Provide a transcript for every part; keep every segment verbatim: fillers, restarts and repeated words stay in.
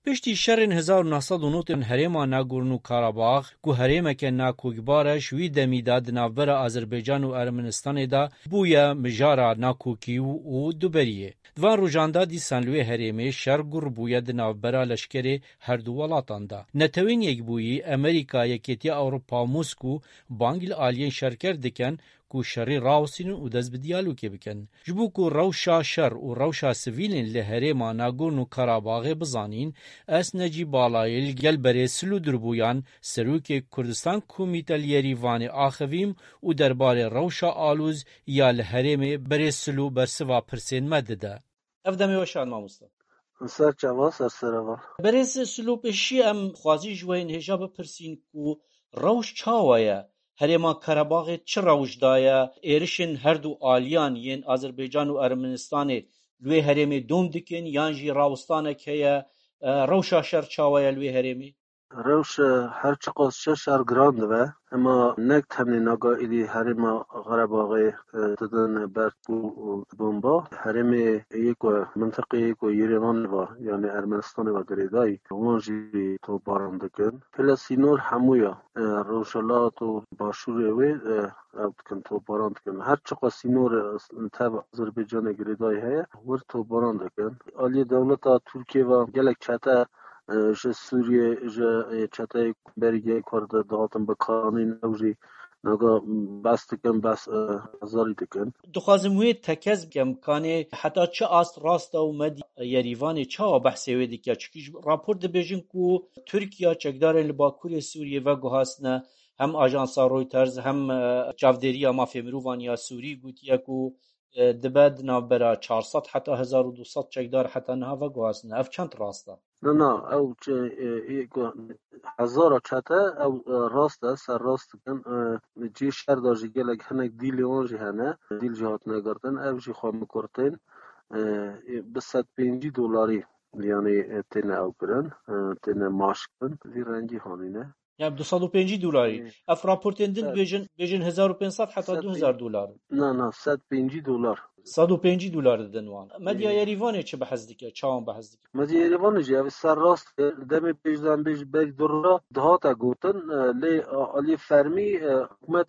پشتی شرین هزار و نهصد و نوتن هریما ناگورنو کاراباغ گو هریما که ناکوکباره شوی دمیدا دنابر آذربایجان و ارمنستان دا بویا مجارا ناکوکی و دوبریه. دوان روجاندا دیسان لوی هریمه شر گر بویا دنابر لشکری هر دو ولاتان دا. نتوین یک بویی امریکا یکیتی اوروپا موسکو بانگل آلین شرکر دکن کو شری راوسینن و دز به دیالوگی بکن. جبو کو روشا شر و روشا سویلین لهریما ناگورنو کاراباغ بزانین اس نجی بالایل گل بری سلو دربویان سروک کردستان کومیتل یریوان آخویم و درباره روشا آلوز یا لهریم بری سلو برسوا پرسین مدده. افدامی وشان ماموستا. سر چوا سر سروا. بری سلو پشی ام خوازی جوین هجاب پرسین کو روش چاویه. هریما کاراباغ چه روش دایا ایرشن هر دو آلیان ین آذربایجان و ارمنستان لوی هریمی دوم دکن یانجی راوستانه که روشا شر چاویا لوی هریمی روش هر چقدر شر گراند و اما نک تمنی نگاه ایلی هریما قرباغه تدن برد بو بومبا هریمی یک منطقه یک یریوان و یعنی ارمنستان و گریدای اونجی تو باران دکن فلسطینور همویا روشالات و باشوره و کن تو باران دکن هر چقدر سینور تب آذربایجان گریدای هیا ور تو باران دکن عالی دولت ترکیه و گلک چتا ج سوریه ج چتای بریگه کرده دادم به قانون اوجی نگاه بس دکن بس ازاری دکن. دخوازم وی تکز بکم کانه حتی چه آست راست و مدی یریوان چه بحثی ویدی که چکیش راپور ده بیجن کو ترکیه چکدارن لباکور سوریه و گوهاسنه هم آژانسا رویترز هم چافدری مافیا مروفانیا سوری گوتیا کو دبد نابرا چهارصد حتی هزار و دویست چکدار حتی نه و گوهاسنه اف چند راسته نه نه او یک هزار چته او راسته سر راست کن جی شهر داشتی گلک هنگ دیلی آنجی هنه دیل جهات نگردن او جی خواه مکرتین بسد پینجی دولاری یعنی تین او کرن تین ماش کرن وی رنگی هانینه yani دویست و پنج دلاری اف راپورتن دل بیجن بیجن هزار و پانصد حتی دو هزار دلار نه نه صد و پنج دلار صد و پنج دلار دنوان مدیا یریوان چه بحث دیگه چاون بحث دیگه مدیا یریوان جی سر راست دم بیجدان بیج بیج درا دهاتا گوتن لی علی فرمی حکومت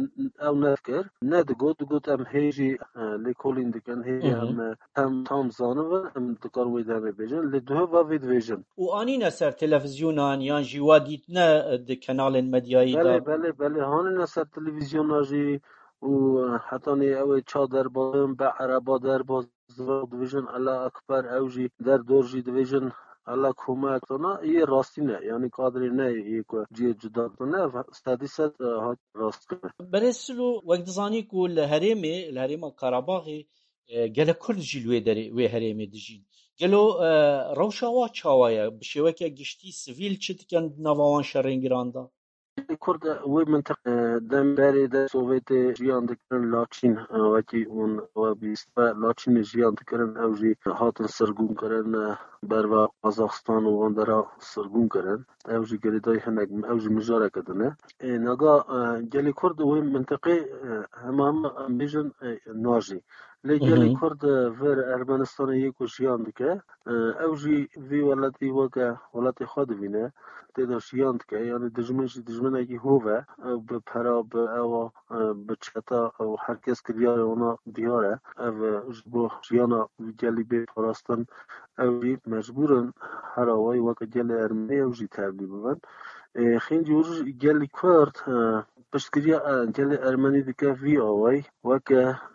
او نفکر ند گوت گوت ام هیجی لی کولین دکن هیجی هم هم تام زانو هم دکار وی دم بیجن لی دو و وید ویژن و آنی نسر تلویزیونان یان جیوا دیت نه د کانال مدیایی بله دا بله بله هانی نسر تلویزیون آجی و حتی نی اوی چادر بادم به عربا در باز دیویژن الله اکبر اوجی در دورجی دیویژن الله کمک تونه یه راستی نه یعنی قادری نه یک جی جدا تونه استادیست ها راست کنه برسلو وقت زانی کو لهرمه لهرمه کاراباغی گله کرد جلوه داری و هرمه دجین گلو روشاوا چاوایا بشوکه گشتی سیویل چتکن نوان شرنگراندا کرد وی منطقه دم بری در سوویت جیان دکرن لاچین وکی اون و بیست و لاچین جیان دکرن اوجی هاتن سرگون کرن بر و قزاقستان و اندرا سرگون کرن اوجی گریدای هنگ اوجی مجاره کدنه نگا گلی کرد وی منطقه همام بیجن ناجی لی گلی کرد ور ارمنستان یکو جیان دکه اوجی وی ولتی وکه ولتی خود بینه تیدا شیاند که یعنی دجمنش دجمن اگه هوه به پرا به او به چتا او هر کس که دیاره اونا دیاره او جبو شیانا جلی به پراستن اوی مجبورن هر آوای وقت جلی ارمنی اوجی تبلی ببن خیلی جور جلی کرد پشتگیری جلی ارمنی دیگه وی آوای وقت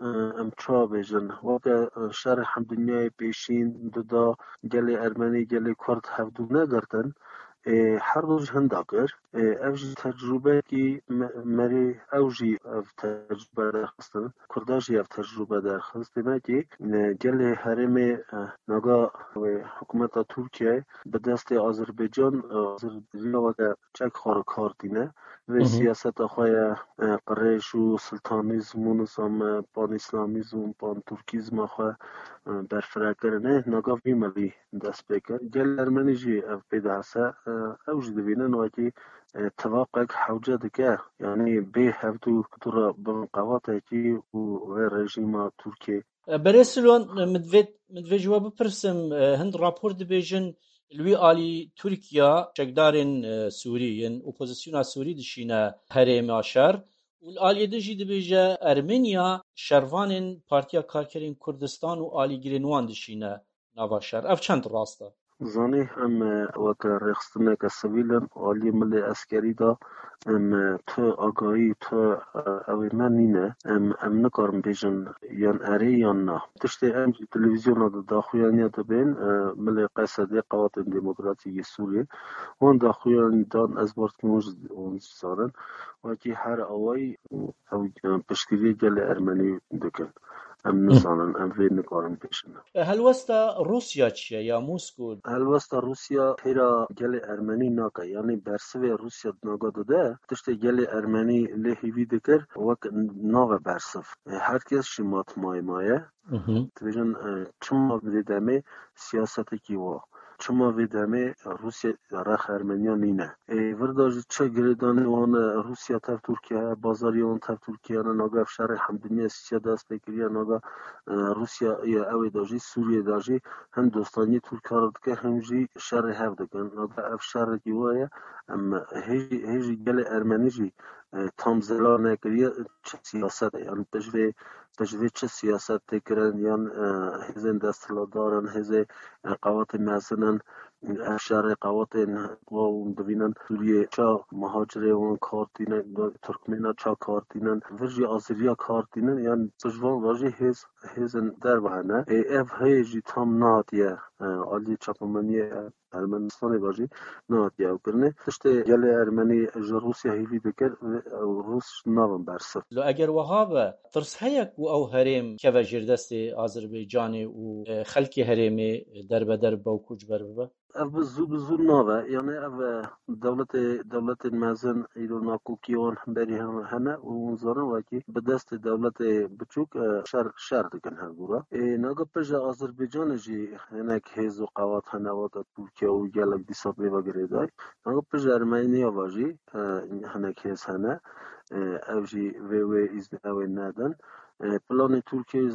ام چا بیجن وقت شرح هم دنیای پیشین دادا جلی ارمنی جلی کرد هفدو نگردن هر روز هنداگر اوجی تجربه کی مری اوجی اف تجربه درخواستن کرداجی اف تجربه درخواست دیمه گل حرم نگاه و حکومت ترکیه به دست آذربایجان آذربایجان و چک خار کاردینه و سیاست خواه قریش و سلطانیزم و نظام پان اسلامیزم پان ترکیزم خواه برفرکرنه نگاه بیمالی دست بکر گل ارمنی جی اف پیداسه اوج دبینن وقتی توافق حوجه دکه یعنی به هفتو کتورا بمقاوطه کی و رژیم ترکیه برسلون مدوید مدوید جواب پرسم هند راپور دبیجن الوی آلی ترکیا شکدارن سوری ین اپوزیسیونا سوری دشینه هرم آشر و آلی دجی دبیجه ارمنیا شروانن پارتیا کارکرین کردستان و آلی گرینوان دشینه نواشر اف چند راسته زانی هم وک رخصتنه که سویلن عالی ملی عسکری دا ام تو آگاهی تو اوی من نینه ام ام نکارم بیشن یان اری یان نه تشتی ام تلویزیون دا داخویانی دا بین ملی قصدی قوات دموکراتی سوریه اون داخویانی دان از بارد کنوش اون سارن وکی هر آوای او پشکری گل ارمنی دکن ام نزانن ام وی نکارم بیشن. هلوستا روسیا چیه یا موسکو؟ هلوستا روسیا هیرا گل ارمنی ناکه یعنی برسوی روسیا ناگا داده تشتی گل ارمنی لحیوی دکر وک ناو برسف هر کس شمات مای مایه تبیجن چما ویدمه سیاست کیوا چما ویدمه روسیا رخ ارمنیا نینه ورداج چه گردانه وان روسیا تف ترکیه بازاری وان تف ترکیه ناگا افشار همدنیا سیا دست بکریه ناگا روسیا یا اوی داجی سوریه داجی هم دوستانی ترکارد که همجی شر هف دکن ناگا افشار کیوایه اما هیجی هیجی گل ارمنی جی تام زلا نکریه چه سیاست یعنی تجوی تجوی چه سیاست تکرن یان هزین دستلادارن هزین قوات مزنن افشار قوات و دوینن سوریه چا مهاجره و کارتینن ترکمنا چا کارتینن ورجی آزریا کارتینن یعنی تجوان واجی هز هزن در بحنه اف هیجی تام نادیه عالی چاپمانی ارمنستان واجی نادیه وکرنه تشتی گل ارمنی روسیا هیوی بکر روس ناون برسف لو اگر وهابه ترس هيك او هرم كيف جردست آذربيجاني و خلقي هرمي درب درب و كوج بربه اف بزو بزو ناوه یعنی اف دولت دولت مزن ایرو ناکوکیون بری هم هنه و اونزارن وکی به دست دولت بچوک شر شر دکن هر گورا ناگا پجا آذربایجان جی هنک هیز و قوات هنه و ترکیه و گلک دیساب وگره دای ناگا پجا ارمینیا واجی هنک هیز هنه او جی وی وی از اوی ندن پلان ترکیه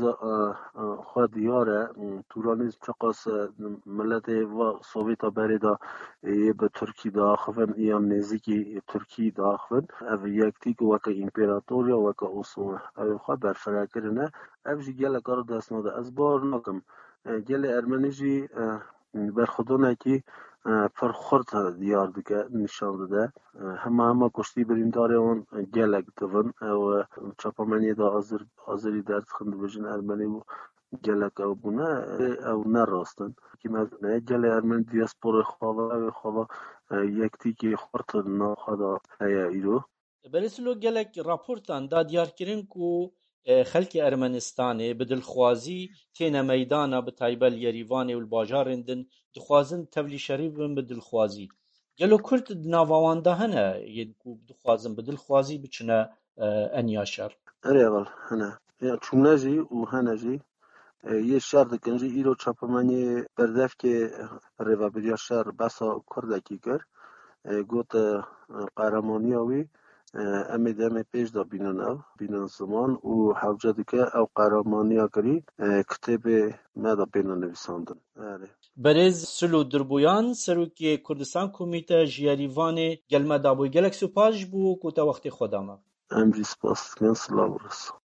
خود دیاره تورانیز چقاس ملت و سوویتا بریدا به ترکی داخل یا نزدیکی ترکی داخل او یکتی که وک امپراتوریا وک اصول او خود برفرا کرنه او جی گله کار دست نده از بار نکم گله ارمنی جی برخودونه کی پر خورد دیار دیگه نشان داده همه همه کشتی برینداره اون گلک دوون و چاپمنی دا آزر آزری درد خند بجن ارمنی و گلک او بونه او نراستن که مثلا گل ارمنی دیاسپور خواه او خواه یکتی که خورد ناخدا هیا ایرو برسلو گلک راپورتان دا دیار کرن کو خلق ارمنستانê bi dilxwazî têne meydana bi taybet Yerîvanê û bajarên din dixwazin tevlî şerî bibin bi dilxwazî. Gelo Kurd di nava wan de hene yên ku dixwazin bi dilxwazî biçine eniya şer. Erê evel hene. Ya çûne jî û hene jî yê şer dikin jî îro çapemenê berdevkê rêveberiya şer besa Kurdekî kir got qehremanîya wî em ê demê pêş de bînin ev bînin ziman û hewce dike ew qehremanîya kirî kitêbê me de pêne nivîsandin. Erê. Berêz Sil û Dirbuyan Serokê Kurdistan Komîte ji Yerîvanê gelme dabû gelek spas bû ku te wextê xwe dama. Em jî spas dikin silav û ris.